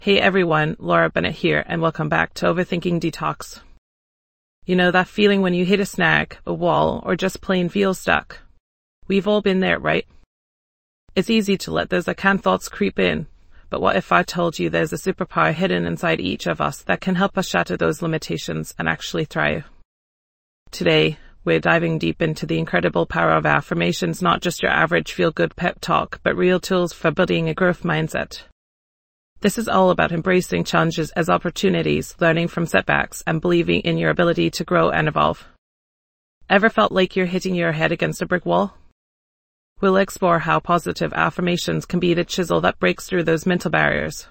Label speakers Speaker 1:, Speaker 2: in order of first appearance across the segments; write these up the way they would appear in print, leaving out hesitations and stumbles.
Speaker 1: Hey everyone, Laura Bennett here, and welcome back to Overthinking Detox. You know that feeling when you hit a snag, a wall, or just plain feel stuck? We've all been there, right? It's easy to let those "I can't" thoughts creep in, but what if I told you there's a superpower hidden inside each of us that can help us shatter those limitations and actually thrive? Today, we're diving deep into the incredible power of affirmations, not just your average feel-good pep talk, but real tools for building a growth mindset. This is all about embracing challenges as opportunities, learning from setbacks, and believing in your ability to grow and evolve. Ever felt like you're hitting your head against a brick wall? We'll explore how positive affirmations can be the chisel that breaks through those mental barriers.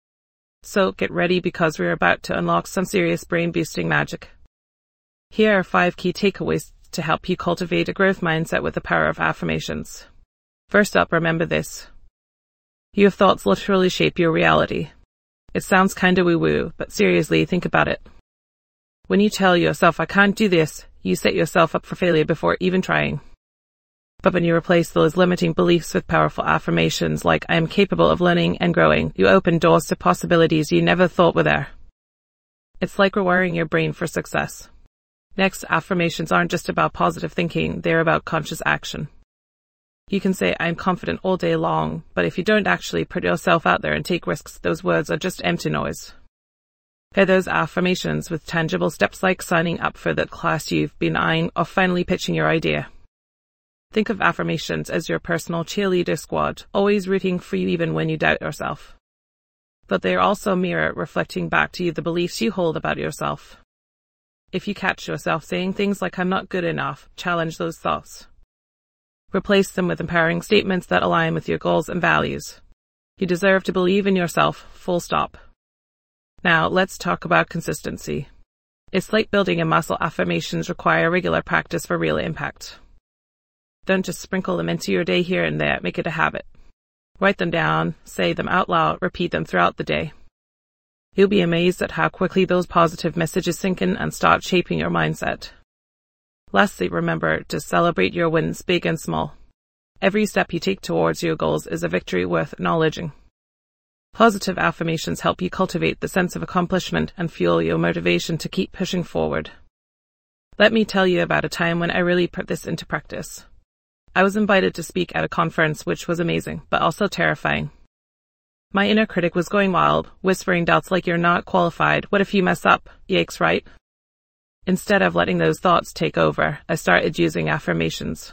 Speaker 1: So get ready, because we're about to unlock some serious brain-boosting magic. Here are 5 key takeaways to help you cultivate a growth mindset with the power of affirmations. First up, remember this. Your thoughts literally shape your reality. It sounds kinda woo-woo, but seriously, think about it. When you tell yourself, "I can't do this," you set yourself up for failure before even trying. But when you replace those limiting beliefs with powerful affirmations like "I am capable of learning and growing," you open doors to possibilities you never thought were there. It's like rewiring your brain for success. Next, affirmations aren't just about positive thinking, they're about conscious action. You can say "I'm confident" all day long, but if you don't actually put yourself out there and take risks, those words are just empty noise. Pair those affirmations with tangible steps like signing up for the class you've been eyeing or finally pitching your idea. Think of affirmations as your personal cheerleader squad, always rooting for you even when you doubt yourself. But they're also a mirror reflecting back to you the beliefs you hold about yourself. If you catch yourself saying things like "I'm not good enough," challenge those thoughts. Replace them with empowering statements that align with your goals and values. You deserve to believe in yourself, full stop. Now, let's talk about consistency. It's like building a muscle. Affirmations require regular practice for real impact. Don't just sprinkle them into your day here and there, make it a habit. Write them down, say them out loud, repeat them throughout the day. You'll be amazed at how quickly those positive messages sink in and start shaping your mindset. Lastly, remember to celebrate your wins, big and small. Every step you take towards your goals is a victory worth acknowledging. Positive affirmations help you cultivate the sense of accomplishment and fuel your motivation to keep pushing forward. Let me tell you about a time when I really put this into practice. I was invited to speak at a conference, which was amazing, but also terrifying. My inner critic was going wild, whispering doubts like "You're not qualified. What if you mess up? Yikes, right?" Instead of letting those thoughts take over, I started using affirmations.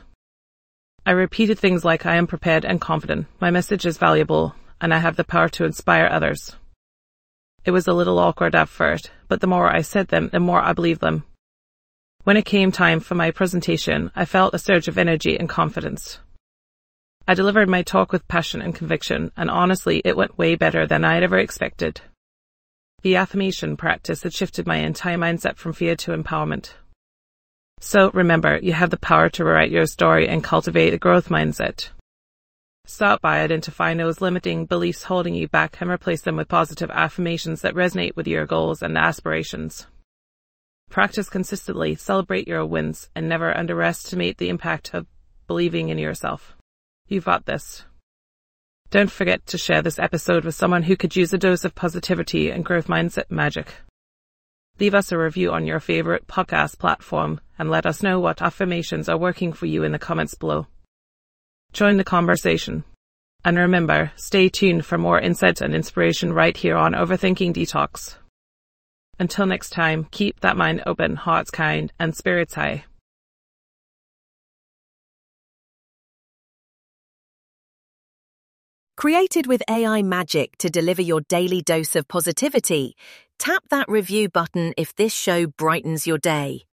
Speaker 1: I repeated things like "I am prepared and confident, my message is valuable, and I have the power to inspire others." It was a little awkward at first, but the more I said them, the more I believed them. When it came time for my presentation, I felt a surge of energy and confidence. I delivered my talk with passion and conviction, and honestly, it went way better than I had ever expected. The affirmation practice had shifted my entire mindset from fear to empowerment. So remember, you have the power to rewrite your story and cultivate a growth mindset. Start by identifying those limiting beliefs holding you back and replace them with positive affirmations that resonate with your goals and aspirations. Practice consistently, celebrate your wins, and never underestimate the impact of believing in yourself. You've got this. Don't forget to share this episode with someone who could use a dose of positivity and growth mindset magic. Leave us a review on your favorite podcast platform and let us know what affirmations are working for you in the comments below. Join the conversation. And remember, stay tuned for more insights and inspiration right here on Overthinking Detox. Until next time, keep that mind open, hearts kind, and spirits high.
Speaker 2: Created with AI magic to deliver your daily dose of positivity, tap that review button if this show brightens your day.